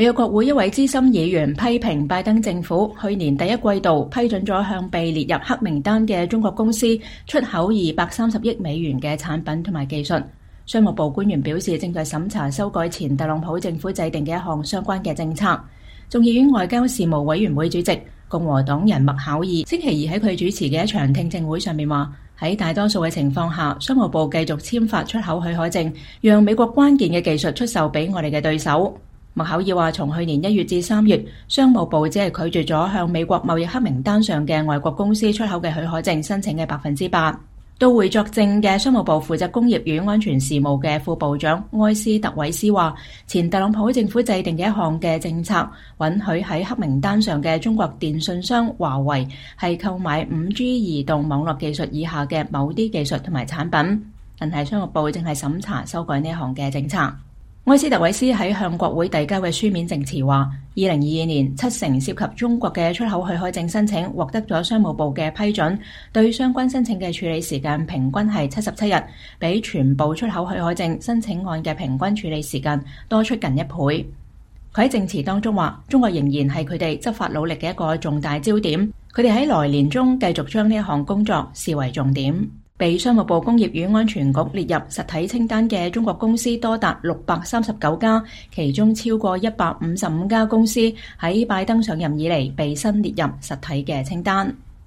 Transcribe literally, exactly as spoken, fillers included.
美國國會一位資深議員批評拜登政府去年第一季度批准咗向被列入黑名單嘅中國公司出口二百三十億美元嘅產品同埋技術。商務部官員表示，正在審查修改前特朗普政府制定嘅一項相關嘅政策。眾議院外交事務委員會主席共和黨人麥考爾星期二喺佢主持嘅一場聽證會上面話，喺大多數嘅情況下，商務部繼續簽發出口許可證，讓美國關鍵嘅技術出售俾我哋嘅對手。麥考爾話，從去年一月至三月，商務部只係拒絕咗向美國貿易黑名單上嘅外國公司出口嘅許可證申請嘅百分之八。到會作證嘅商務部負責工業與安全事務嘅副部長埃斯特韋斯話，前特朗普政府制定嘅一項嘅政策，允許喺黑名單上嘅中國電信商華為係購買五 G 移動網絡技術以下嘅某啲技術同埋產品，但係商務部正係審查修改呢一項嘅政策。埃斯特韋斯喺向國會遞交嘅書面證詞話，二零二二年七成涉及中國嘅出口許可證申請獲得咗商務部嘅批准，對相關申請嘅處理時間平均係七十七日，比全部出口許可證申請案嘅平均處理時間多出近一倍。佢喺證詞當中話，中國仍然係佢哋執法努力嘅一個重大焦點，佢哋喺來年中繼續將呢一項工作視為重點。被商務部工業與安全局列入實體清單嘅中國公司多達六百三十九家，其中超過一百五十五家公司喺拜登上任以嚟被新列入實體嘅清單。